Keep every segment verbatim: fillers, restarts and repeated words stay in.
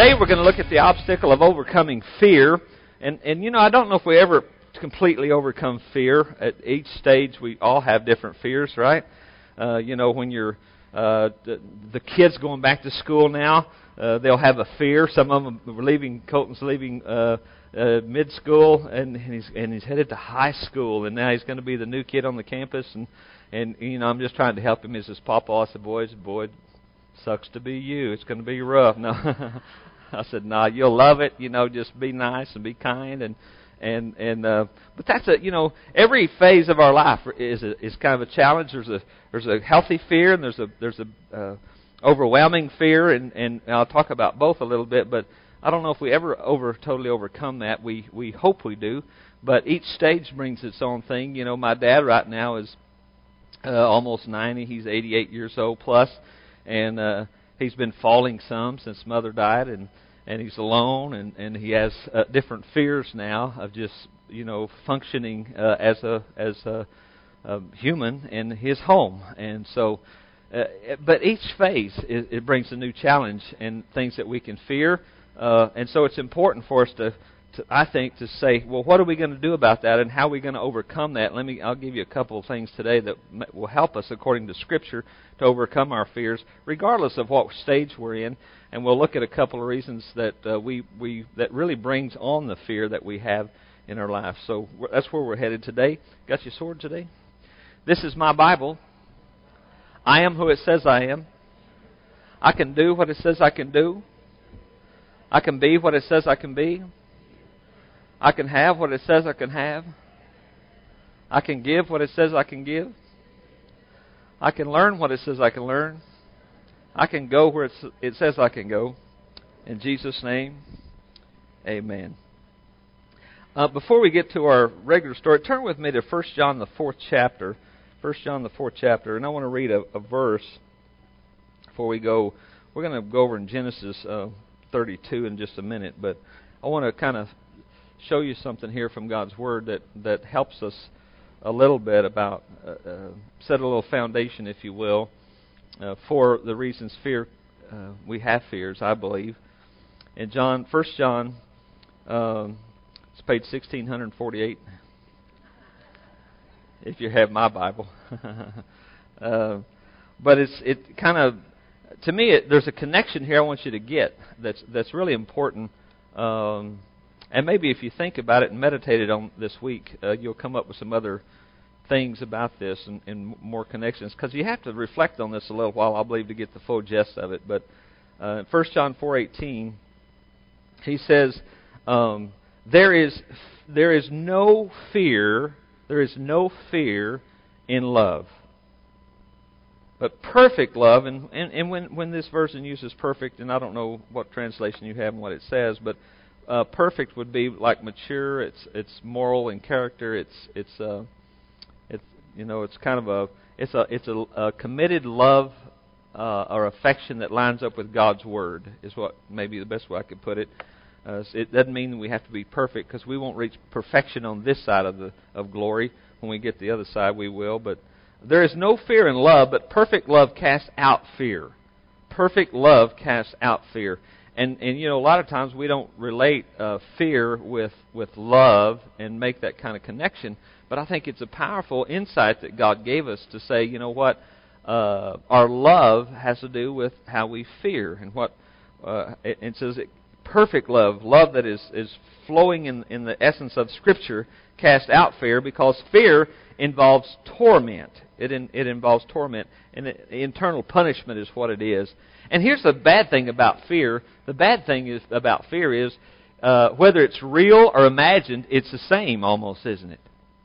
Today we're going to look at the obstacle of overcoming fear. And, and you know, I don't know if we ever completely overcome fear. At each stage we all have different fears, right? Uh, you know, when you're uh, the, the kids going back to school now, uh, they'll have a fear. Some of them are leaving, Colton's leaving uh, uh, mid-school, and he's, and he's headed to high school, and now he's going to be the new kid on the campus. And, and you know, I'm just trying to help him. He says, Papa, I said, boys, boy, sucks to be you. It's going to be rough. No, I said, no, nah, you'll love it. You know, just be nice and be kind, and and and. Uh, but that's a you know, every phase of our life is a, is kind of a challenge. There's a there's a healthy fear, and there's a there's a uh, overwhelming fear, and and I'll talk about both a little bit. But I don't know if we ever over totally overcome that. We we hope we do, but each stage brings its own thing. You know, my dad right now is uh, almost ninety. He's eighty-eight years old plus. And uh, he's been falling some since Mother died, and, and he's alone, and, and he has uh, different fears now of just you know functioning uh, as a as a, a human in his home. And so, uh, but each phase it, it brings a new challenge and things that we can fear. Uh, and so it's important for us to, to, I think, to say, well, what are we going to do about that, and how are we going to overcome that? Let me, I'll give you a couple of things today that will help us, according to Scripture, to overcome our fears, regardless of what stage we're in. And we'll look at a couple of reasons that uh, we we that really brings on the fear that we have in our life. So that's where we're headed today. Got your sword today? This is my Bible. I am who it says I am. I can do what it says I can do. I can be what it says I can be. I can have what it says I can have. I can give what it says I can give. I can learn what it says I can learn. I can go where it's, it says I can go. In Jesus' name, amen. Uh, before we get to our regular story, turn with me to First John, the fourth chapter. First John, the fourth chapter. And I want to read a, a verse before we go. We're going to go over in Genesis uh, thirty-two in just a minute. But I want to kind of show you something here from God's Word that, that helps us a little bit about, uh, uh, set a little foundation, if you will, uh, for the reasons fear uh, we have fears, I believe. In John, First John, um, it's page sixteen forty-eight, if you have my Bible. uh, but it's it kind of, to me, it, there's a connection here I want you to get that's that's really important. Um, And maybe if you think about it and meditate on this week, uh, you'll come up with some other things about this and, and more connections. Because you have to reflect on this a little while, I believe, to get the full gist of it. But uh, First John four eighteen, he says, um, "There is there is no fear, there is no fear in love, but perfect love." And and, and when when this version uses perfect, and I don't know what translation you have and what it says, but Uh, perfect would be like mature. It's it's moral in character. It's it's uh, it's you know it's kind of a it's a it's a, a committed love uh, or affection that lines up with God's Word is what maybe the best way I could put it. Uh, it doesn't mean we have to be perfect, because we won't reach perfection on this side of the of glory. When we get the other side, we will. But there is no fear in love, but perfect love casts out fear. Perfect love casts out fear. And, and you know, a lot of times we don't relate uh, fear with, with love and make that kind of connection. But I think it's a powerful insight that God gave us to say, you know what, uh, our love has to do with how we fear. And what uh, it, it says, it, perfect love, love that is, is flowing in, in the essence of Scripture, casts out fear, because fear involves torment. It, in, it involves torment. And it, internal punishment is what it is. And here's the bad thing about fear. The bad thing is about fear is uh, whether it's real or imagined, it's the same almost, isn't it?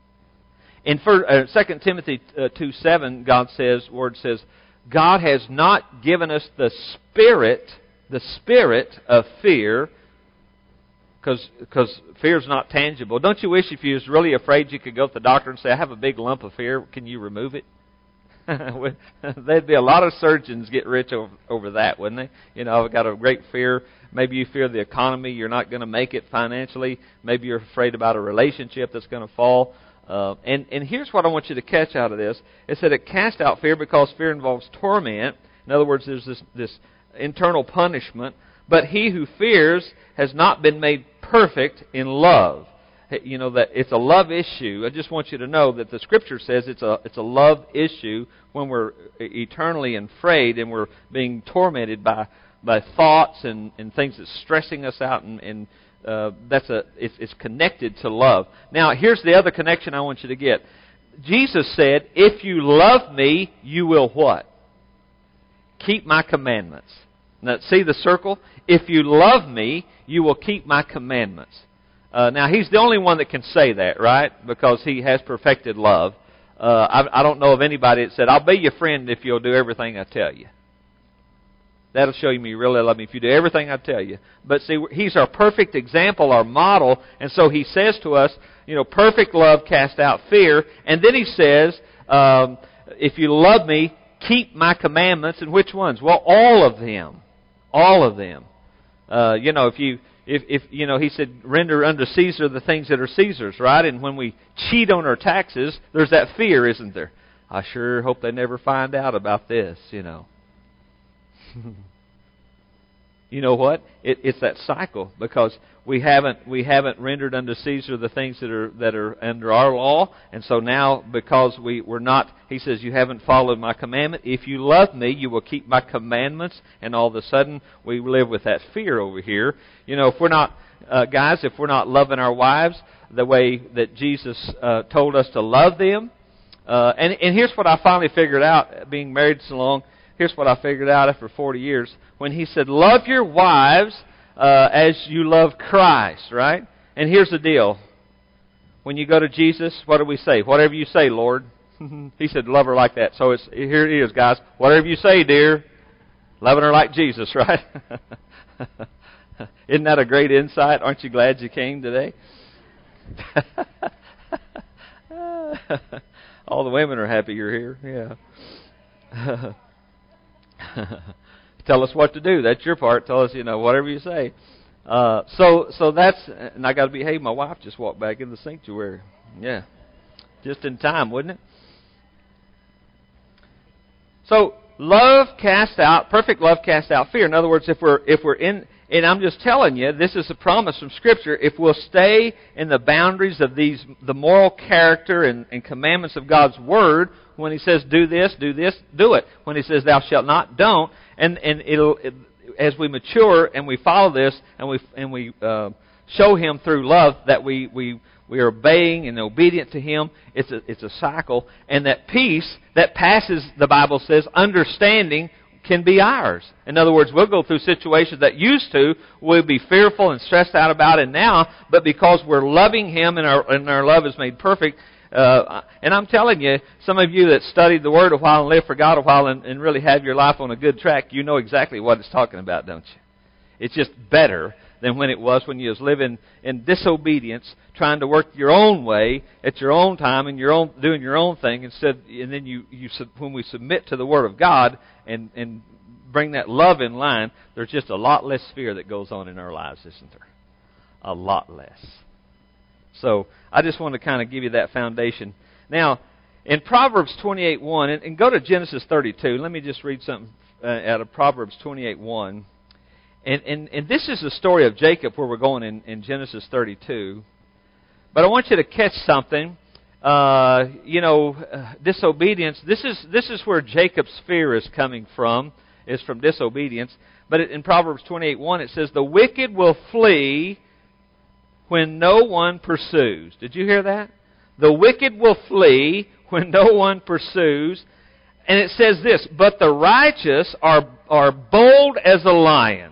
In uh, Second Timothy uh, two seven, God says, Word says, God has not given us the spirit, the spirit of fear, because because fear is not tangible. Don't you wish if you was really afraid you could go to the doctor and say, I have a big lump of fear, can you remove it? There'd be a lot of surgeons get rich over, over that, wouldn't they? You know, I've got a great fear. Maybe you fear the economy. You're not going to make it financially. Maybe you're afraid about a relationship that's going to fall. Uh, and, and here's what I want you to catch out of this. It said it cast out fear because fear involves torment. In other words, there's this, this internal punishment. But he who fears has not been made perfect in love. You know, that it's a love issue. I just want you to know that the Scripture says it's a it's a love issue when we're eternally afraid and we're being tormented by by thoughts and, and things that's stressing us out, and, and uh, that's a it's, it's connected to love. Now, here's the other connection I want you to get. Jesus said, "If you love me, you will what? Keep my commandments." Now, see the circle? If you love me, you will keep my commandments. Uh, now, he's the only one that can say that, right? Because he has perfected love. Uh, I, I don't know of anybody that said, "I'll be your friend if you'll do everything I tell you." That'll show you you really love me if you do everything I tell you. But see, he's our perfect example, our model, and so he says to us, you know, perfect love casts out fear. And then he says, um, if you love me, keep my commandments. And which ones? Well, all of them. All of them. Uh, you know, if you, if, if, you know, he said, render unto Caesar the things that are Caesar's, right? And when we cheat on our taxes, there's that fear, isn't there? I sure hope they never find out about this, you know. You know what? It, it's that cycle, because we haven't we haven't rendered unto Caesar the things that are that are under our law, and so now because we we're not, he says, you haven't followed my commandment. If you love me, you will keep my commandments. And all of a sudden, we live with that fear over here. You know, if we're not uh, guys, if we're not loving our wives the way that Jesus uh, told us to love them, uh, and and here's what I finally figured out, being married so long. Here's what I figured out after forty years. When he said, love your wives uh, as you love Christ, right? And here's the deal. When you go to Jesus, what do we say? Whatever you say, Lord. He said, love her like that. So it's, here it is, guys. Whatever you say, dear. Loving her like Jesus, right? Isn't that a great insight? Aren't you glad you came today? All the women are happy you're here. Yeah. Tell us what to do. That's your part. Tell us, you know, whatever you say. Uh, so, so that's, and I got to behave. My wife just walked back in the sanctuary. Yeah, just in time, wouldn't it? So, love casts out, perfect love casts out fear. In other words, if we're if we're in, and I'm just telling you, this is a promise from Scripture. If we'll stay in the boundaries of these, the moral character and, and commandments of God's Word. When He says, do this, do this, do it. When He says, thou shalt not, don't. And and it'll it, as we mature and we follow this and we and we uh, show Him through love that we we we are obeying and obedient to Him. It's a it's a cycle, and that peace that passes, the Bible says, understanding, can be ours. In other words, we'll go through situations that used to we'll be fearful and stressed out about it now, but because we're loving Him and our and our love is made perfect. Uh, and I'm telling you, some of you that studied the Word a while and lived for God a while and, and really have your life on a good track, you know exactly what it's talking about, don't you? It's just better than when it was when you was living in disobedience, trying to work your own way at your own time and your own doing your own thing instead. And then you, you when we submit to the Word of God and and bring that love in line, there's just a lot less fear that goes on in our lives, isn't there? A lot less. So I just want to kind of give you that foundation. Now, in Proverbs twenty-eight one, and, and go to Genesis thirty-two. Let me just read something uh, out of Proverbs twenty-eight one. And, and, and this is the story of Jacob where we're going in, in Genesis thirty-two. But I want you to catch something. Uh, you know, uh, disobedience. This is this is where Jacob's fear is coming from, is from disobedience. But in Proverbs twenty-eight one it says, the wicked will flee when no one pursues. Did you hear that? The wicked will flee when no one pursues. And it says this, but the righteous are, are bold as a lion.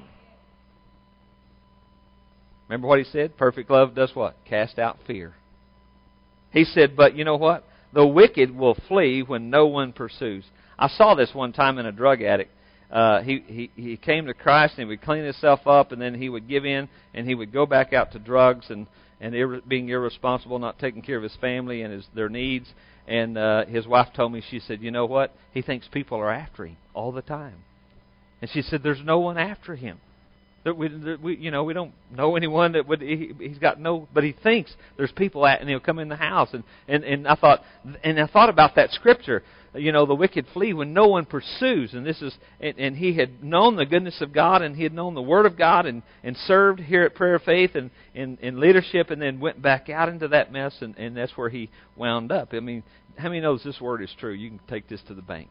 Remember what he said? Perfect love does what? Cast out fear. He said, but you know what? The wicked will flee when no one pursues. I saw this one time in a drug addict. Uh, he, he he came to Christ and he would clean himself up, and then he would give in and he would go back out to drugs and and ir- being irresponsible, not taking care of his family and his their needs. And uh, his wife told me, she said, you know what? He thinks people are after him all the time. And she said, there's no one after him. That we, that we, you know, we don't know anyone that would. He, he's got no, but he thinks there's people at, and he'll come in the house. And, and and I thought, and I thought about that scripture. You know, the wicked flee when no one pursues. And this is, and, and he had known the goodness of God, and he had known the Word of God, and, and served here at Prayer of Faith and in, in leadership, and then went back out into that mess, and, and that's where he wound up. I mean, how many knows this word is true? You can take this to the bank.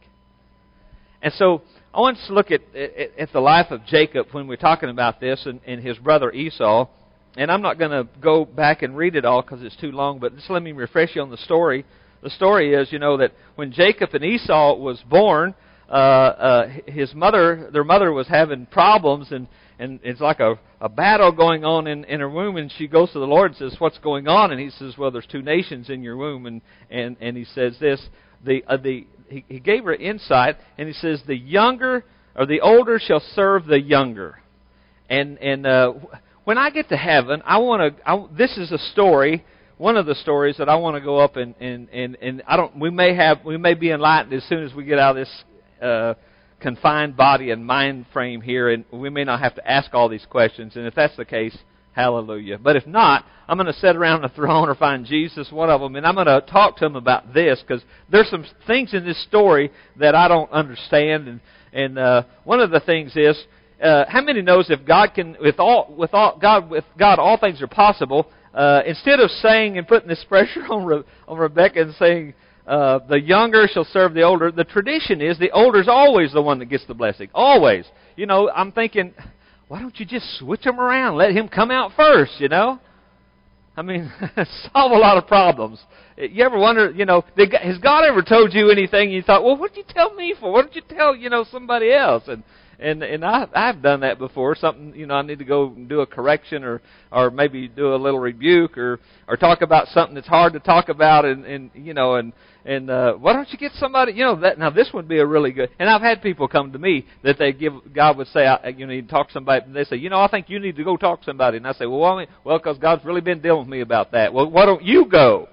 And so I want us to look at, at, at the life of Jacob when we're talking about this, and, and his brother Esau. And I'm not going to go back and read it all because it's too long, but just let me refresh you on the story. The story is, you know, that when Jacob and Esau was born, uh, uh, his mother, their mother was having problems, and, and it's like a, a battle going on in, in her womb, and she goes to the Lord and says, "What's going on?" And he says, "Well, there's two nations in your womb," and, and, and he says this, the uh, the he, he gave her insight, and he says, "The younger, or the older shall serve the younger." And and uh, when I get to heaven, I want to, this is a story, one of the stories that I want to go up and, and, and, and I don't, we may have, we may be enlightened as soon as we get out of this uh, confined body and mind frame here, and we may not have to ask all these questions, and if that's the case, hallelujah. But if not, I'm going to sit around the throne or find Jesus, one of them, and I'm going to talk to him about this, because there's some things in this story that I don't understand, and, and uh, one of the things is, uh, how many knows if God can, with all, with all, God, with God, all things are possible. Uh, instead of saying and putting this pressure on Re- on Rebecca and saying uh, the younger shall serve the older, the tradition is the older is always the one that gets the blessing. Always. You know, I'm thinking, why don't you just switch them around? Let him come out first, you know? I mean, solve a lot of problems. You ever wonder, you know, has God ever told you anything and you thought, well, what did you tell me for? What did you tell, you know, somebody else? And And and I I've done that before. Something, you know, I need to go and do a correction, or or maybe do a little rebuke, or or talk about something that's hard to talk about, and, and you know, and and uh, why don't you get somebody, you know, that now this would be a really good. And I've had people come to me that they give, God would say, I, you need to talk to somebody, and they say, you know, I think you need to go talk to somebody, and I say, well, why? Well, because God's really been dealing with me about that. Well, why don't you go?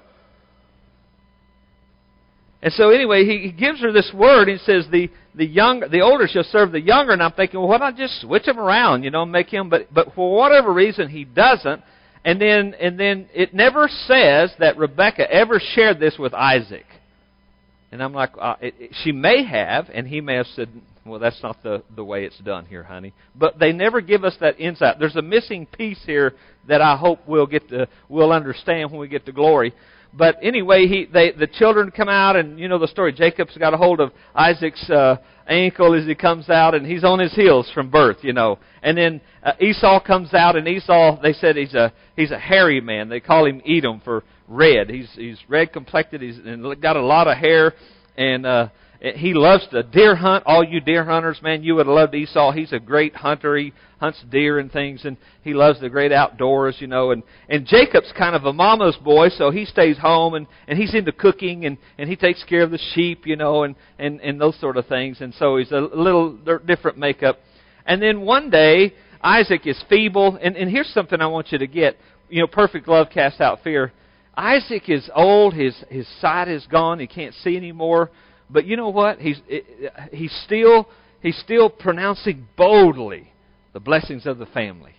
And so anyway, he, he gives her this word. He says, the the young, the older shall serve the younger. And I'm thinking, well, why not just switch him around, you know, make him? But but for whatever reason, he doesn't. And then and then it never says that Rebekah ever shared this with Isaac. And I'm like, uh, it, it, she may have, and he may have said, well, that's not the, the way it's done here, honey. But they never give us that insight. There's a missing piece here that I hope we'll get to, we'll understand when we get to glory. But anyway, he they the children come out, and you know the story. Jacob's got a hold of Isaac's uh, ankle as he comes out, and he's on his heels from birth, you know. And then uh, Esau comes out, and Esau, they said he's a he's a hairy man. They call him Edom for red. He's he's red complected. He's and got a lot of hair, and uh, he loves to deer hunt. All you deer hunters, man, you would have loved Esau. He's a great hunter. He hunts deer and things, and he loves the great outdoors, you know. And, and Jacob's kind of a mama's boy, so he stays home, and, and he's into cooking, and, and he takes care of the sheep, you know, and, and, and those sort of things. And so he's a little different makeup. And then one day, Isaac is feeble, and, and here's something I want you to get. You know, perfect love casts out fear. Isaac is old, his his sight is gone, he can't see anymore. But you know what? He's he's still he's still pronouncing boldly the blessings of the family.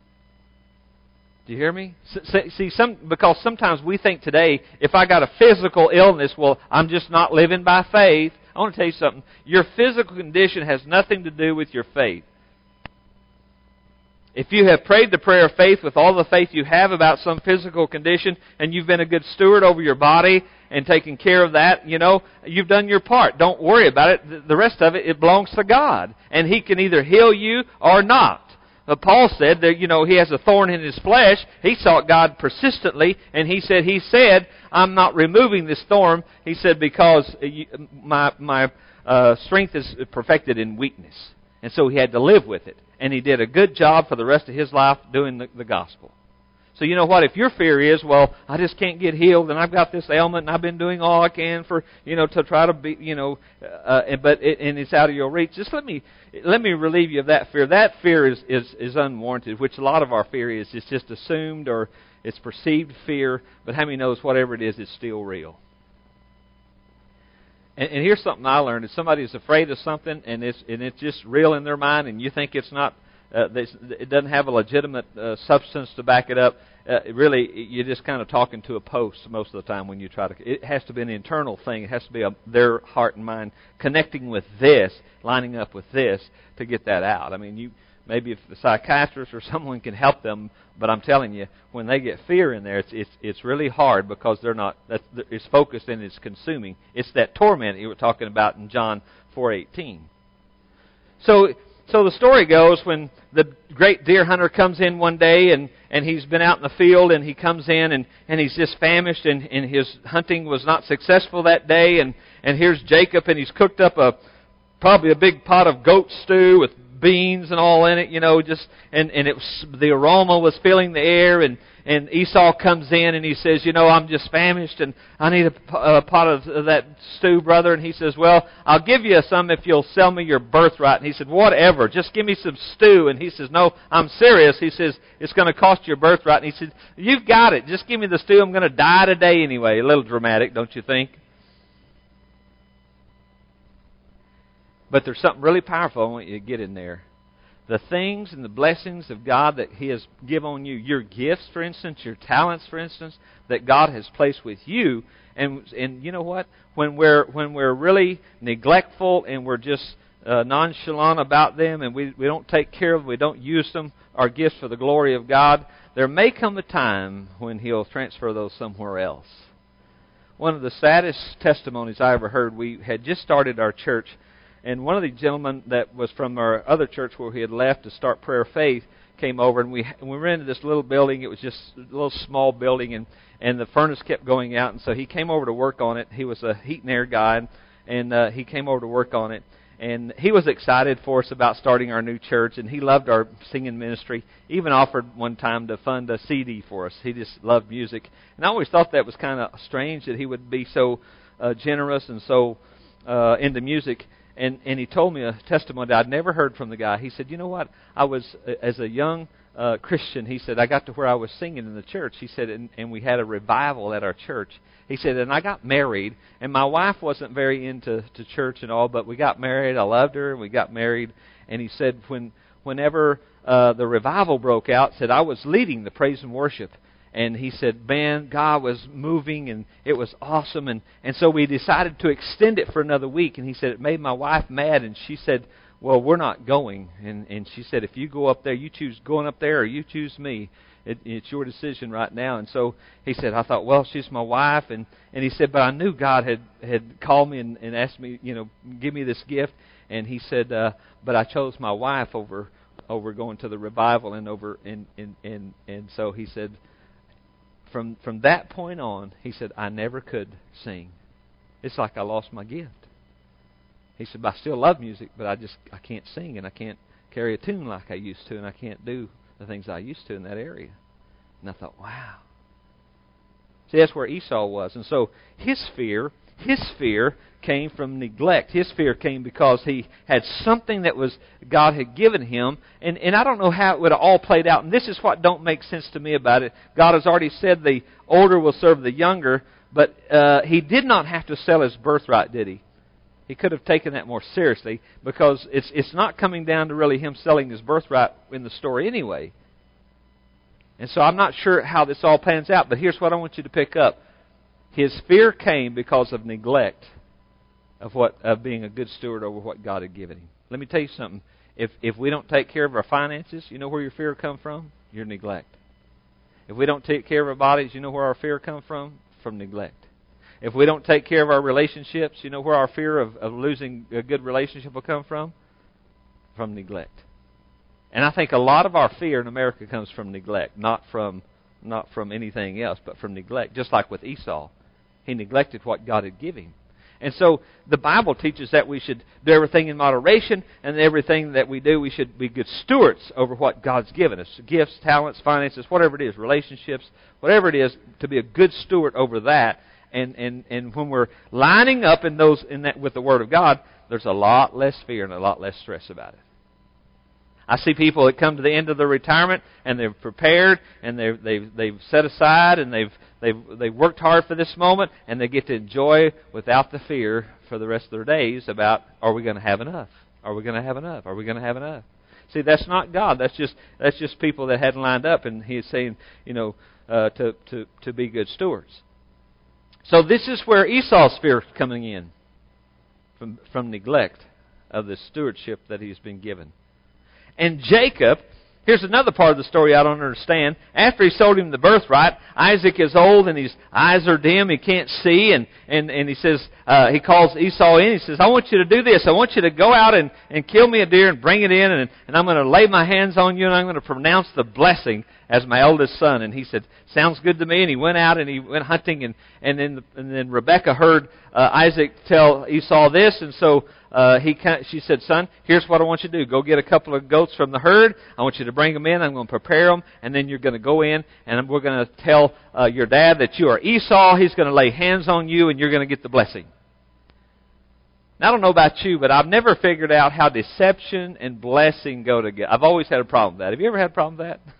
Do you hear me? See, some because sometimes we think today, if I got a physical illness, well, I'm just not living by faith. I want to tell you something. Your physical condition has nothing to do with your faith. If you have prayed the prayer of faith with all the faith you have about some physical condition, and you've been a good steward over your body and taken care of that, you know, you've done your part. Don't worry about it. The rest of it, it belongs to God. And He can either heal you or not. But Paul said that, you know, he has a thorn in his flesh. He sought God persistently, and he said, he said, I'm not removing this thorn. He said, because my, my uh, strength is perfected in weakness. And so he had to live with it. And he did a good job for the rest of his life doing the, the gospel. So you know what? If your fear is, well, I just can't get healed, and I've got this ailment, and I've been doing all I can for, you know, to try to be, you know, uh, but it, and it's out of your reach. Just let me let me relieve you of that fear. That fear is, is, is unwarranted, which a lot of our fear is. It's just assumed or it's perceived fear. But how many knows whatever it is, it's still real? And, and here's something I learned: if somebody is afraid of something and it's and it's just real in their mind, and you think it's not uh, this, it doesn't have a legitimate uh, substance to back it up, uh, really, you're just kind of talking to a post most of the time when you try to. It has to be an internal thing. It has to be a, their heart and mind connecting with this, lining up with this to get that out. I mean, you maybe if the psychiatrist or someone can help them, but I'm telling you, when they get fear in there, it's it's it's really hard because they're not. That's, it's focused and it's consuming. It's that torment you were talking about in John four eighteen. So. So the story goes when the great deer hunter comes in one day and, and he's been out in the field and he comes in and, and he's just famished and, and his hunting was not successful that day. And, and here's Jacob and he's cooked up a probably a big pot of goat stew with beans and all in it, you know, just and, and it was, the aroma was filling the air. And, and Esau comes in and he says, you know, I'm just famished and I need a, a pot of that stew, brother. And he says, well, I'll give you some if you'll sell me your birthright. And he said, whatever, just give me some stew. And he says, no, I'm serious. He says, it's going to cost you your birthright. And he said, you've got it. Just give me the stew. I'm going to die today anyway. A little dramatic, don't you think? But there's something really powerful I want you to get in there. The things and the blessings of God that He has given on you, your gifts, for instance, your talents, for instance, that God has placed with you. And and you know what? When we're when we're really neglectful and we're just uh, nonchalant about them and we, we don't take care of them, we don't use them, our gifts for the glory of God, there may come a time when He'll transfer those somewhere else. One of the saddest testimonies I ever heard, we had just started our church. And one of the gentlemen that was from our other church where he had left to start Prayer of Faith came over, and we we were in this little building. It was just a little small building, and, and the furnace kept going out. And so he came over to work on it. He was a heat and air guy, and uh, he came over to work on it. And he was excited for us about starting our new church, and he loved our singing ministry. He even offered one time to fund a C D for us. He just loved music. And I always thought that was kind of strange that he would be so uh, generous and so uh, into music. And and he told me a testimony that I'd never heard from the guy. He said, you know what, I was, as a young uh, Christian, he said, I got to where I was singing in the church. He said, and, and we had a revival at our church. He said, and I got married, and my wife wasn't very into to church and all, but we got married. I loved her, and we got married. And he said, when whenever uh, the revival broke out, said I was leading the praise and worship. And he said, man, God was moving, and it was awesome. And, and so we decided to extend it for another week. And he said, it made my wife mad. And she said, well, we're not going. And, and she said, if you go up there, you choose going up there or you choose me. It, it's your decision right now. And so he said, I thought, well, she's my wife. And, and he said, but I knew God had, had called me and, and asked me, you know, give me this gift. And he said, uh, but I chose my wife over over going to the revival and over and and and, and so he said, From from that point on, he said, I never could sing. It's like I lost my gift. He said, but I still love music, but I just I can't sing and I can't carry a tune like I used to, and I can't do the things I used to in that area. And I thought, wow. See, that's where Esau was. And so his fear, his fear came from neglect. His fear came because he had something that was God had given him. And, and I don't know how it would have all played out. And this is what don't make sense to me about it. God has already said the older will serve the younger. But uh, he did not have to sell his birthright, did he? He could have taken that more seriously, because it's it's not coming down to really him selling his birthright in the story anyway. And so I'm not sure how this all pans out. But here's what I want you to pick up. His fear came because of neglect of what of being a good steward over what God had given him. Let me tell you something. If if we don't take care of our finances, you know where your fear come from? Your neglect. If we don't take care of our bodies, you know where our fear come from? From neglect. If we don't take care of our relationships, you know where our fear of, of losing a good relationship will come from? From neglect. And I think a lot of our fear in America comes from neglect, not from not from anything else, but from neglect. Just like with Esau. He neglected what God had given him. And so the Bible teaches that we should do everything in moderation, and everything that we do, we should be good stewards over what God's given us. Gifts, talents, finances, whatever it is, relationships, whatever it is, to be a good steward over that. And, and, and when we're lining up in those in that with the Word of God, there's a lot less fear and a lot less stress about it. I see people that come to the end of their retirement and they're prepared and they've they've they've set aside and they've they've they've worked hard for this moment, and they get to enjoy without the fear for the rest of their days about, are we going to have enough? Are we going to have enough? Are we going to have enough? See, that's not God. That's just that's just people that hadn't lined up, and He's saying, you know, uh, to to to be good stewards. So this is where Esau's fear is coming in, from from neglect of the stewardship that he's been given. And Jacob, here's another part of the story I don't understand. After he sold him the birthright, Isaac is old and his eyes are dim, he can't see, and, and, and he says, uh, he calls Esau in, he says, I want you to do this. I want you to go out and, and kill me a deer and bring it in, and, and I'm going to lay my hands on you, and I'm going to pronounce the blessing as my eldest son. And he said, sounds good to me. And he went out and he went hunting, and, and, then, and then Rebekah heard uh, Isaac tell Esau this, and so uh, he she said, son, here's what I want you to do. Go get a couple of goats from the herd. I want you to bring them in. I'm going to prepare them, and then you're going to go in, and we're going to tell uh, your dad that you are Esau. He's going to lay hands on you, and you're going to get the blessing. Now, I don't know about you, but I've never figured out how deception and blessing go together. I've always had a problem with that. Have you ever had a problem with that?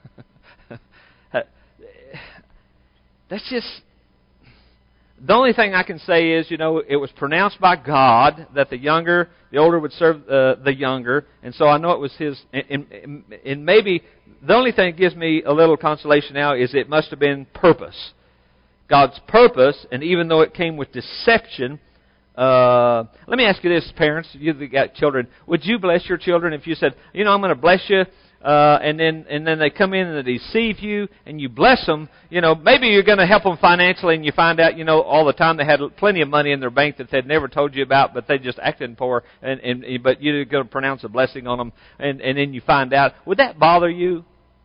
That's just, the only thing I can say is, you know, it was pronounced by God that the younger, the older would serve uh, the younger, and so I know it was his, and, and, and maybe the only thing that gives me a little consolation now is it must have been purpose. God's purpose, and even though it came with deception, uh, let me ask you this, parents, you that got children, would you bless your children if you said, you know, I'm going to bless you, Uh, and then and then they come in and they deceive you, and you bless them. You know, maybe you're going to help them financially, and you find out, you know, all the time they had plenty of money in their bank that they'd never told you about, but they just acted poor, and, and but you're going to pronounce a blessing on them, and, and then you find out. Would that bother you?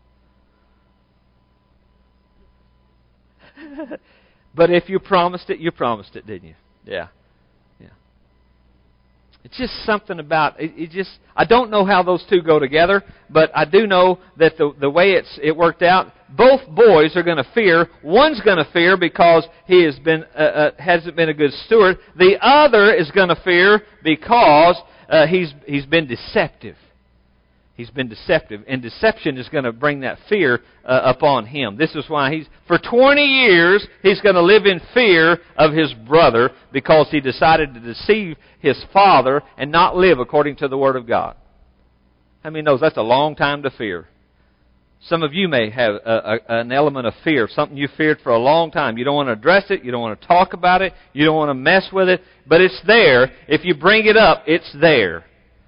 But if you promised it, you promised it, didn't you? Yeah. It's just something about it, it. Just I don't know how those two go together, but I do know that the the way it's it worked out, both boys are going to fear. One's going to fear because he has been uh, uh, hasn't been a good steward. The other is going to fear because uh, he's he's been deceptive. He's been deceptive, and deception is going to bring that fear uh, upon him. This is why he's for twenty years he's going to live in fear of his brother because he decided to deceive his father and not live according to the Word of God. How many knows that's a long time to fear? Some of you may have a, a, an element of fear, something you feared for a long time. You don't want to address it. You don't want to talk about it. You don't want to mess with it. But it's there. If you bring it up, it's there.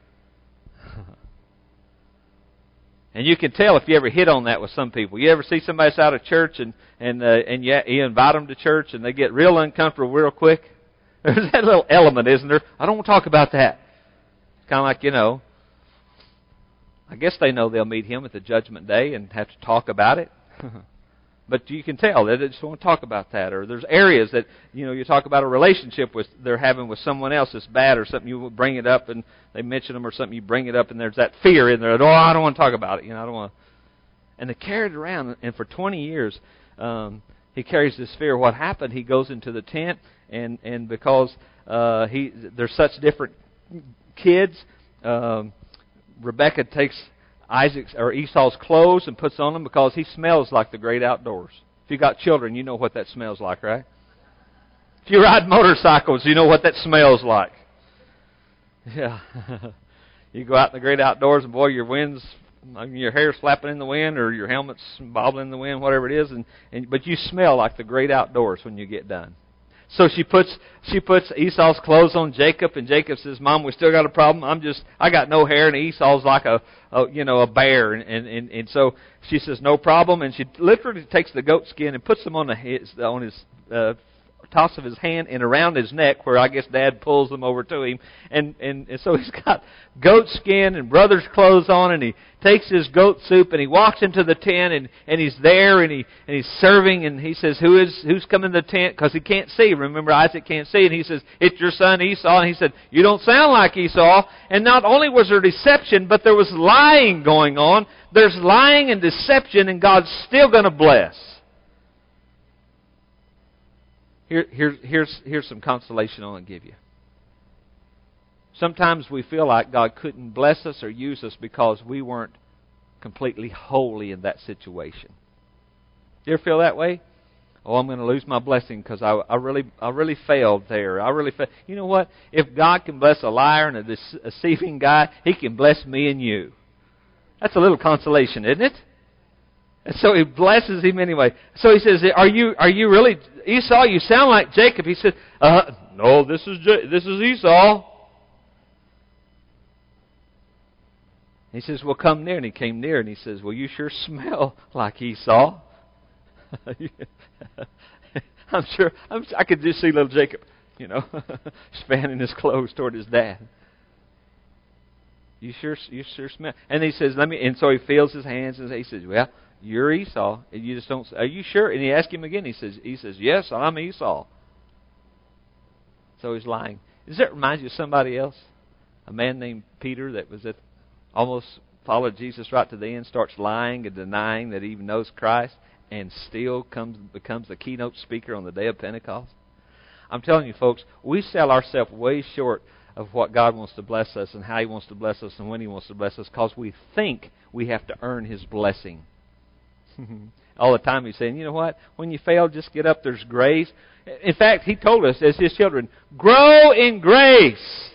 And you can tell if you ever hit on that with some people. You ever see somebody that's out of church and and uh, and you, you invite them to church and they get real uncomfortable real quick? There's that little element, isn't there? I don't want to talk about that. It's kind of like, you know, I guess they know they'll meet Him at the judgment day and have to talk about it. But you can tell that they just won't talk about that. Or there's areas that, you know, you talk about a relationship with they're having with someone else that's bad or something, you bring it up and they mention them or something, you bring it up and there's that fear in there. Oh, I don't want to talk about it. You know, I don't want to. And they carried it around. And for twenty years, um, he carries this fear. What happened, he goes into the tent and, and because uh, he there's such different kids, um, Rebekah takes Isaac's or Esau's clothes and puts on them because he smells like the great outdoors. If you got children, you know what that smells like, right? If you ride motorcycles, you know what that smells like. Yeah. You go out in the great outdoors and boy, your wind's, your hair's flapping in the wind or your helmet's bobbling in the wind, whatever it is, and, and but you smell like the great outdoors when you get done. So she puts she puts Esau's clothes on Jacob, and Jacob says, "Mom, we still got a problem. I'm just I got no hair, and Esau's like a, a you know a bear." And, and and and so she says, "No problem." And she literally takes the goat skin and puts them on the his, on his uh, toss of his hand and around his neck, where I guess Dad pulls them over to him. And and, and so he's got goat skin and brother's clothes on, and he takes his goat soup and he walks into the tent and, and he's there and he and he's serving and he says, "Who is who's coming to the tent?" Because he can't see. Remember, Isaac can't see, and he says, "It's your son Esau." And he said, "You don't sound like Esau." And not only was there deception, but there was lying going on. There's lying and deception, and God's still going to bless. Here, here, here's here's some consolation I want to give you. Sometimes we feel like God couldn't bless us or use us because we weren't completely holy in that situation. Do you ever feel that way? Oh, I'm going to lose my blessing because I, I really I really failed there. I really failed. You know what? If God can bless a liar and a deceiving guy, He can bless me and you. That's a little consolation, isn't it? And so he blesses him anyway. So he says, "Are you are you really Esau? You sound like Jacob." He said, uh, "No, this is J- this is Esau." He says, "Well, come near." And he came near, and he says, "Well, you sure smell like Esau." I'm sure. I'm, I could just see little Jacob, you know, spanning his clothes toward his dad. You sure, you sure smell. And he says, "Let me." And so he feels his hands, and he says, "Well, you're Esau." And you just don't. Are you sure? And he asks him again. He says, "He says, yes, I'm Esau." So he's lying. Does that remind you of somebody else? A man named Peter that was at almost followed Jesus right to the end, starts lying and denying that he even knows Christ, and still comes becomes the keynote speaker on the day of Pentecost. I'm telling you, folks, we sell ourselves way short of what God wants to bless us and how He wants to bless us and when He wants to bless us, because we think we have to earn His blessing. All the time He's saying, you know what? When you fail, just get up. There's grace. In fact, He told us as His children, grow in grace.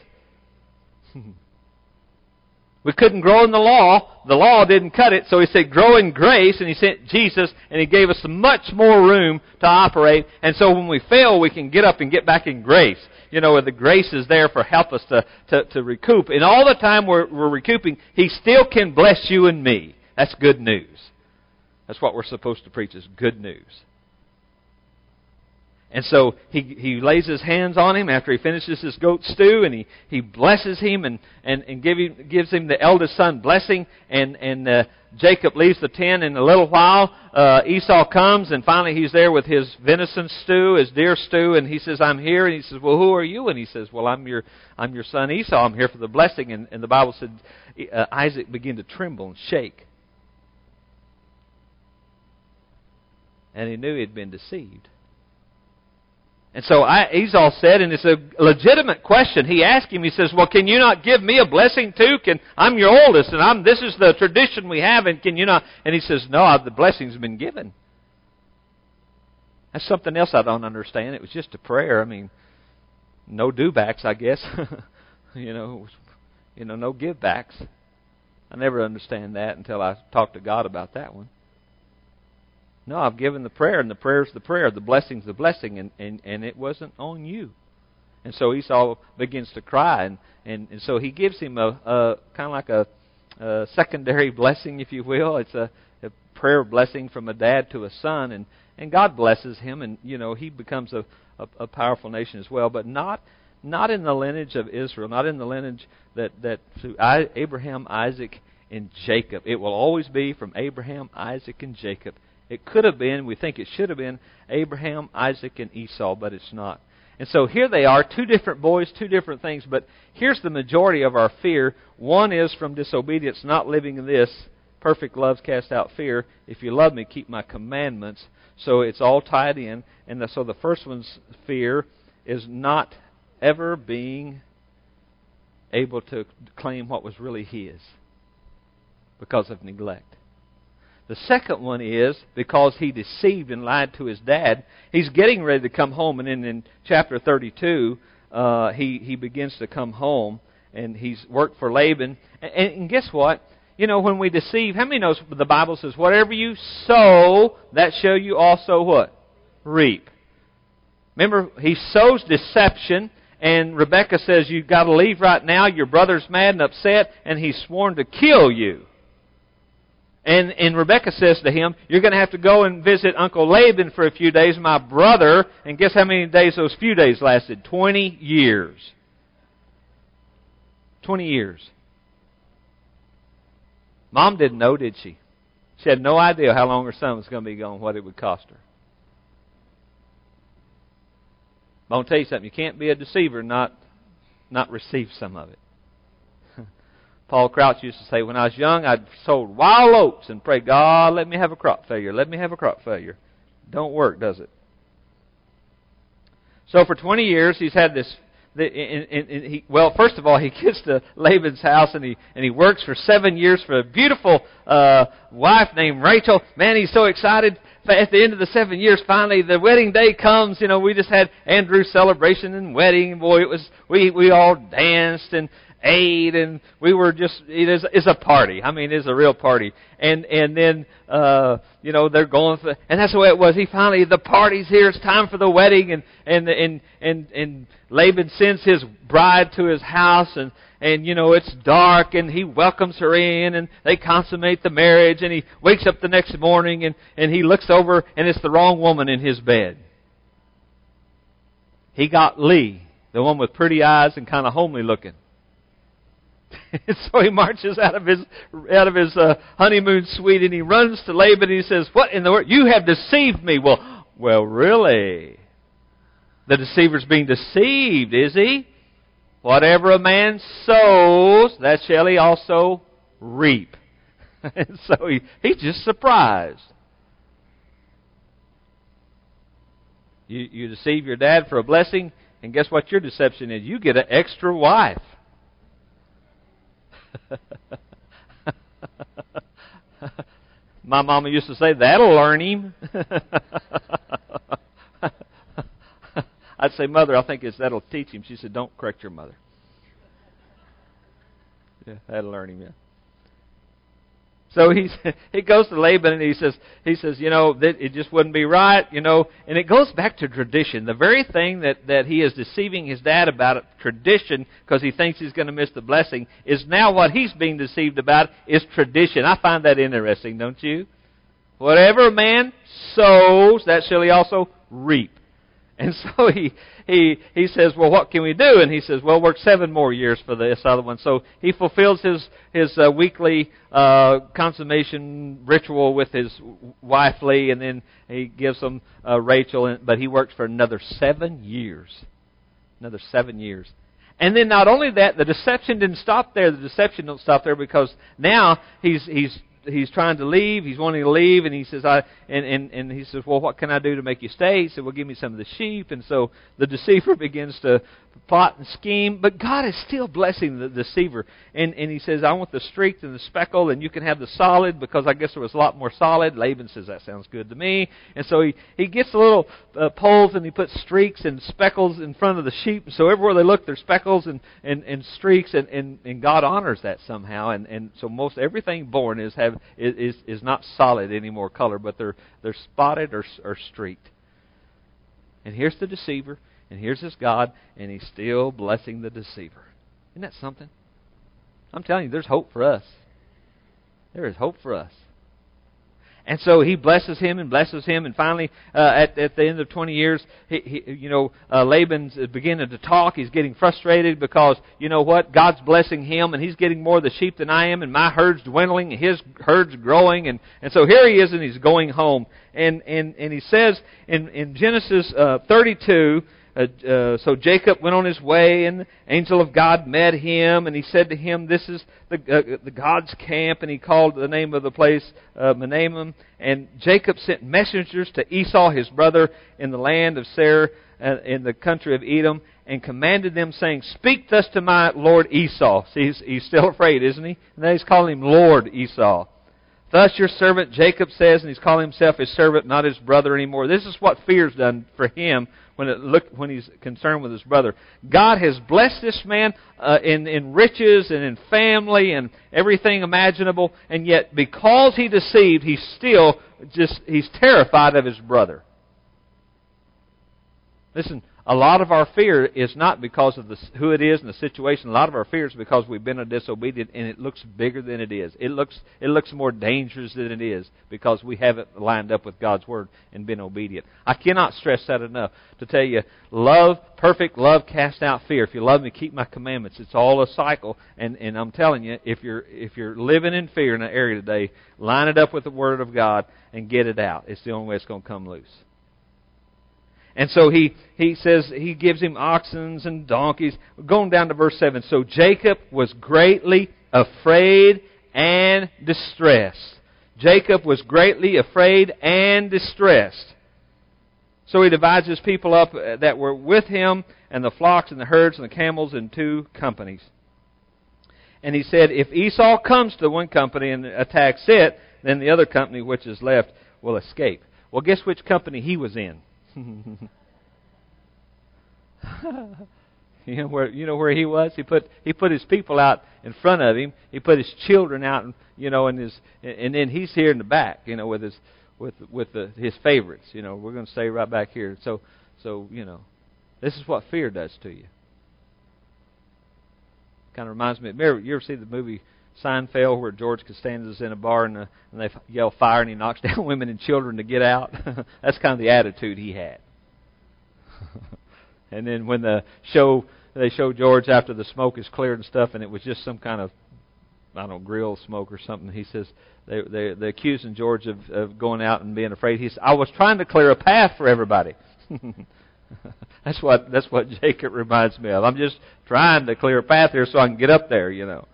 We couldn't grow in the law. The law didn't cut it. So He said, grow in grace. And He sent Jesus, and He gave us much more room to operate. And so when we fail, we can get up and get back in grace. You know, the grace is there for help us to, to, to recoup. And all the time we're, we're recouping, He still can bless you and me. That's good news. That's what we're supposed to preach, is good news. And so he he lays his hands on him after he finishes his goat stew, and he, he blesses him and, and, and give him, gives him the eldest son blessing. And, and uh, Jacob leaves the tent in a little while. Uh, Esau comes, and finally he's there with his venison stew, his deer stew, and he says, "I'm here." And he says, "Well, who are you?" And he says, "Well, I'm your I'm your son Esau. I'm here for the blessing." And, and the Bible said uh, Isaac began to tremble and shake. And he knew he had been deceived. And so I, Esau said, and it's a legitimate question. He asked him, he says, "Well, can you not give me a blessing too? Can I'm your oldest, and I'm this is the tradition we have, and can you not?" And he says, "No, the blessing's been given." That's something else I don't understand. It was just a prayer. I mean, no do-backs, I guess. you know, you know, no give-backs. I never understand that until I talk to God about that one. No, I've given the prayer, and the prayer's the prayer. The blessing's the blessing, and, and, and it wasn't on you. And so Esau begins to cry, and, and, and so he gives him a, a kind of like a, a secondary blessing, if you will. It's a, a prayer blessing from a dad to a son, and, and God blesses him, and you know he becomes a, a, a powerful nation as well. But not not in the lineage of Israel, not in the lineage that that through Abraham, Isaac, and Jacob. It will always be from Abraham, Isaac, and Jacob. It could have been, we think it should have been, Abraham, Isaac, and Esau, but it's not. And so here they are, two different boys, two different things, but here's the majority of our fear. One is from disobedience, not living in this. Perfect love casts out fear. If you love me, keep my commandments. So it's all tied in. And the, so the first one's fear is not ever being able to claim what was really his because of neglect. The second one is because he deceived and lied to his dad. He's getting ready to come home, and in, in chapter thirty-two, uh, he, he begins to come home, and he's worked for Laban. And, and guess what? You know, when we deceive, how many knows the Bible says, whatever you sow, that shall you also what? Reap. Remember, he sows deception, and Rebekah says, you've got to leave right now. Your brother's mad and upset, and he's sworn to kill you. And, and Rebekah says to him, you're going to have to go and visit Uncle Laban for a few days, my brother. And guess how many days those few days lasted? Twenty years. Twenty years. Mom didn't know, did she? She had no idea how long her son was going to be gone, what it would cost her. But I'll tell you something. You can't be a deceiver and not, not receive some of it. Paul Crouch used to say, when I was young, I'd sold wild oats and prayed, God, let me have a crop failure. Let me have a crop failure. Don't work, does it? So for twenty years, he's had this. The, and, and, and he, well, first of all, he gets to Laban's house, and he and he works for seven years for a beautiful uh, wife named Rachel. Man, he's so excited. at the end of the seven years, finally the wedding day comes. You know, we just had Andrew's celebration and wedding. Boy, it was we we all danced and ate, and we were just, it is it's a party. I mean, it's a real party. And and then, uh, you know, they're going for, and that's the way it was. He finally, the party's here, it's time for the wedding, and and and and, and Laban sends his bride to his house, and, and, you know, it's dark, and he welcomes her in, and they consummate the marriage, and he wakes up the next morning, and, and he looks over, and it's the wrong woman in his bed. He got Lee, the one with pretty eyes and kind of homely looking. And so he marches out of his out of his uh, honeymoon suite, and he runs to Laban, and he says, "What in the world? You have deceived me." Well, well, really? The deceiver's being deceived, is he? Whatever a man sows, that shall he also reap. And so he, he's just surprised. You, you deceive your dad for a blessing, and guess what your deception is? You get an extra wife. My mama used to say, that'll learn him. I'd say, Mother, I think it's that'll teach him. She said, don't correct your mother. Yeah, that'll learn him, yeah. So he's, he goes to Laban and he says, he says, you know, that it just wouldn't be right, you know. And it goes back to tradition. The very thing that, that he is deceiving his dad about, tradition, because he thinks he's going to miss the blessing, is now what he's being deceived about is tradition. I find that interesting, don't you? Whatever a man sows, that shall he also reap. And so he he he says, well, what can we do? And he says, well, work seven more years for this other one. So he fulfills his his uh, weekly uh, consummation ritual with his wife Lee, and then he gives them uh, Rachel. But he works for another seven years, another seven years. And then not only that, the deception didn't stop there. The deception don't stop there, because now he's he's. He's trying to leave. He's wanting to leave, and he says, "I." And, and, and he says, "Well, what can I do to make you stay?" He said, "Well, give me some of the sheep." And so the deceiver begins to plot and scheme, but God is still blessing the deceiver. And and he says, "I want the streaked and the speckled, and you can have the solid," because I guess there was a lot more solid. Laban says, "That sounds good to me." And so he he gets the little uh, poles, and he puts streaks and speckles in front of the sheep. So everywhere they look, there's speckles and and, and streaks, and, and, and God honors that somehow. And and so most everything born is have is is not solid anymore color, but they're they're spotted or or streaked. And here's the deceiver, and here's his God, and he's still blessing the deceiver. Isn't that something? I'm telling you, there's hope for us. There is hope for us. And so he blesses him and blesses him, and finally, uh, at at the end of twenty years, he, he, you know, uh, Laban's beginning to talk. He's getting frustrated because, you know what, God's blessing him, and he's getting more of the sheep than I am, and my herd's dwindling, and his herd's growing, and, and so here he is, and he's going home, and and and he says in in Genesis uh, thirty-two. Uh, uh, so Jacob went on his way, and the angel of God met him, and he said to him, "This is the uh, the God's camp," and he called the name of the place uh, Menahem. And Jacob sent messengers to Esau his brother in the land of Seir, uh, in the country of Edom, and commanded them, saying, "Speak thus to my lord Esau." See, he's, he's still afraid, isn't he? And then he's calling him Lord Esau. "Thus your servant Jacob says," and he's calling himself his servant, not his brother anymore. This is what fear's done for him when it look when he's concerned with his brother. God has blessed this man uh, in in riches and in family and everything imaginable, and yet because he deceived, he's still just he's terrified of his brother. Listen, a lot of our fear is not because of the, who it is and the situation. A lot of our fear is because we've been disobedient, and it looks bigger than it is. It looks it looks more dangerous than it is because we haven't lined up with God's Word and been obedient. I cannot stress that enough to tell you, love, perfect love casts out fear. If you love me, keep my commandments. It's all a cycle, and, and I'm telling you, if you're if you're living in fear in an area today, line it up with the Word of God and get it out. It's the only way it's going to come loose. And so he, he says, he gives him oxen and donkeys. Going down to verse seven. So Jacob was greatly afraid and distressed. Jacob was greatly afraid and distressed. So he divides his people up that were with him, and the flocks and the herds and the camels, in two companies. And he said, if Esau comes to one company and attacks it, then the other company which is left will escape. Well, guess which company he was in? You know where you know where he was? He put he put his people out in front of him. He put his children out, and you know, and his and then he's here in the back, you know, with his with with the, his favorites. You know, we're going to stay right back here. So so you know, this is what fear does to you. Kind of reminds me. Remember, you ever see the movie Seinfeld, where George Costanza's in a bar and, uh, and they yell fire, and he knocks down women and children to get out? That's kind of the attitude he had. And then when the show, they show George after the smoke is cleared and stuff, and it was just some kind of, I don't know, grill smoke or something. He says, they, they, they're accusing George of, of going out and being afraid. He says, I was trying to clear a path for everybody. That's what that's what Jacob reminds me of. I'm just trying to clear a path here so I can get up there, you know.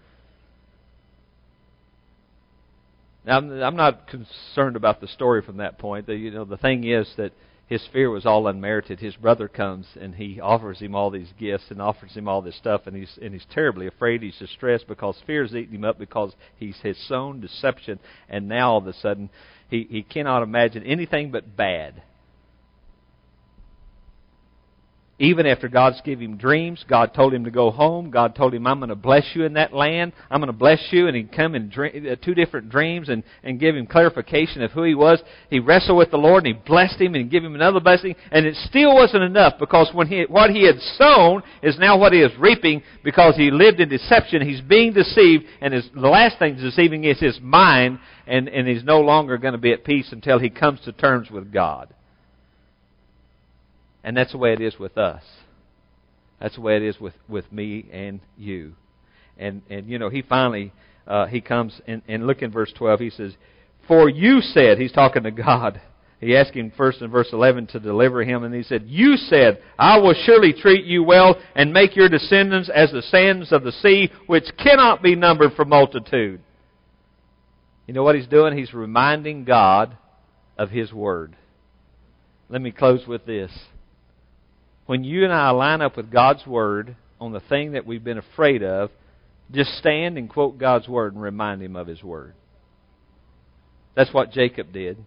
Now, I'm, I'm not concerned about the story from that point. The, you know, the thing is that his fear was all unmerited. His brother comes and he offers him all these gifts and offers him all this stuff, and he's and he's terribly afraid. He's distressed because fear's eating him up, because he's has sown deception, and now all of a sudden he, he cannot imagine anything but bad. Even after God's given him dreams, God told him to go home. God told him, I'm going to bless you in that land. I'm going to bless you. And he'd come in dream, uh, two different dreams and, and give him clarification of who he was. He wrestled with the Lord and he blessed him and gave him another blessing. And it still wasn't enough, because when he, what he had sown is now what he is reaping, because he lived in deception. He's being deceived, and his, the last thing deceiving is his mind, and, and he's no longer going to be at peace until he comes to terms with God. And that's the way it is with us. That's the way it is with, with me and you. And, and you know, he finally, uh, he comes, and, and look in verse twelve, he says, for you said, he's talking to God. He asked him first in verse eleven to deliver him, and he said, you said, I will surely treat you well and make your descendants as the sands of the sea, which cannot be numbered for multitude. You know what he's doing? He's reminding God of His Word. Let me close with this. When you and I line up with God's Word on the thing that we've been afraid of, just stand and quote God's Word and remind Him of His Word. That's what Jacob did.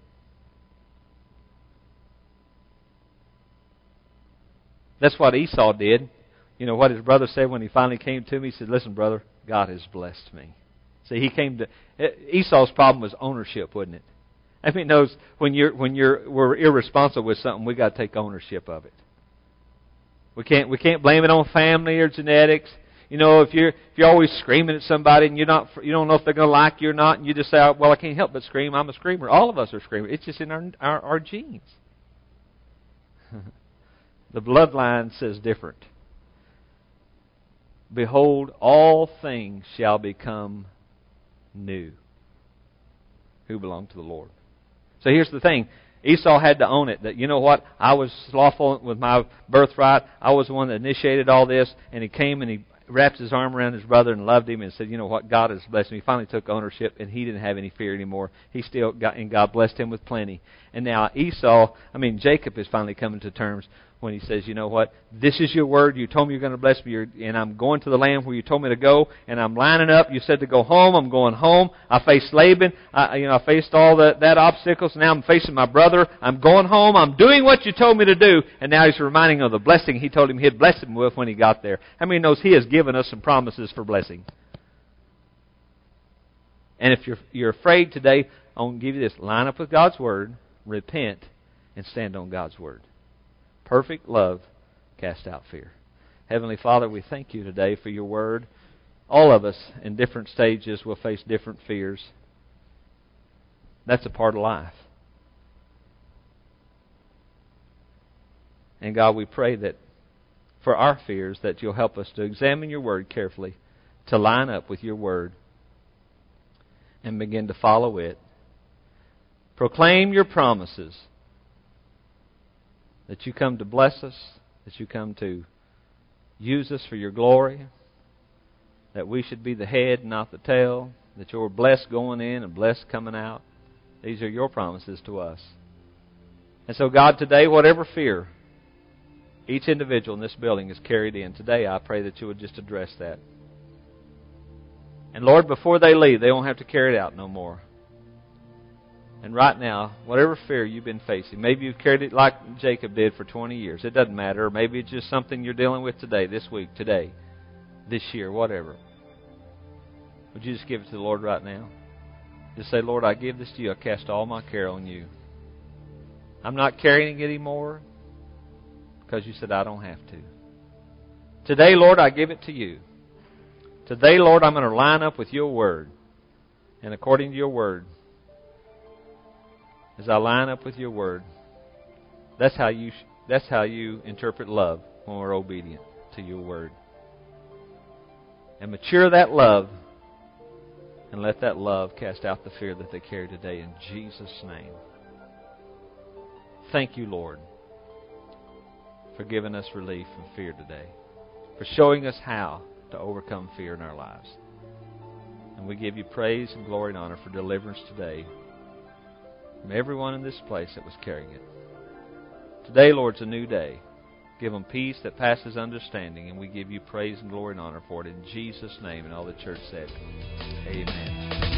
That's what Esau did. You know what his brother said when he finally came to him? He said, listen, brother, God has blessed me. See, he came to... Esau's problem was ownership, wasn't it? I mean, knows when you're when you're we're irresponsible with something, we got to take ownership of it. We can't we can't blame it on family or genetics. You know, if you're if you're always screaming at somebody and you're not you don't know if they're going to like you or not, and you just say, well, I can't help but scream. I'm a screamer. All of us are screamers. It's just in our our, our genes. The bloodline says different. Behold, all things shall become new. Who belong to the Lord. So here's the thing. Esau had to own it, that, you know what, I was slothful with my birthright. I was the one that initiated all this. And he came and he wrapped his arm around his brother and loved him and said, you know what, God has blessed me. He finally took ownership, and he didn't have any fear anymore. He still got, and God blessed him with plenty. And now Esau, I mean, Jacob is finally coming to terms when he says, you know what, this is your word. You told me you're going to bless me, you're, and I'm going to the land where you told me to go, and I'm lining up. You said to go home. I'm going home. I faced Laban. I, you know, I faced all that, that obstacles. Now I'm facing my brother. I'm going home. I'm doing what you told me to do. And now he's reminding him of the blessing he told him he'd bless him with when he got there. How many knows he has given us some promises for blessing? And if you're you're afraid today, I want to give you this. Line up with God's Word, repent, and stand on God's Word. Perfect love casts out fear. Heavenly Father, we thank you today for your Word. All of us in different stages will face different fears. That's a part of life. And God, we pray that for our fears, that you'll help us to examine your Word carefully, to line up with your Word, and begin to follow it. Proclaim your promises, that you come to bless us, that you come to use us for your glory, that we should be the head, not the tail, that you're blessed going in and blessed coming out. These are your promises to us. And so, God, today, whatever fear each individual in this building is carried in, today I pray that you would just address that. And Lord, before they leave, they won't have to carry it out no more. And right now, whatever fear you've been facing, maybe you've carried it like Jacob did for twenty years. It doesn't matter. Or maybe it's just something you're dealing with today, this week, today, this year, whatever. Would you just give it to the Lord right now? Just say, Lord, I give this to you. I cast all my care on you. I'm not carrying it anymore because you said I don't have to. Today, Lord, I give it to you. Today, Lord, I'm going to line up with your word. And according to your word, as I line up with your word, that's how you that's how you interpret love when we're obedient to your word. And mature that love, and let that love cast out the fear that they carry today in Jesus' name. Thank you, Lord, for giving us relief from fear today, for showing us how to overcome fear in our lives. And we give you praise and glory and honor for deliverance today from everyone in this place that was carrying it. Today, Lord, it's a new day. Give them peace that passes understanding, and we give you praise and glory and honor for it in Jesus' name. And all the church said, amen.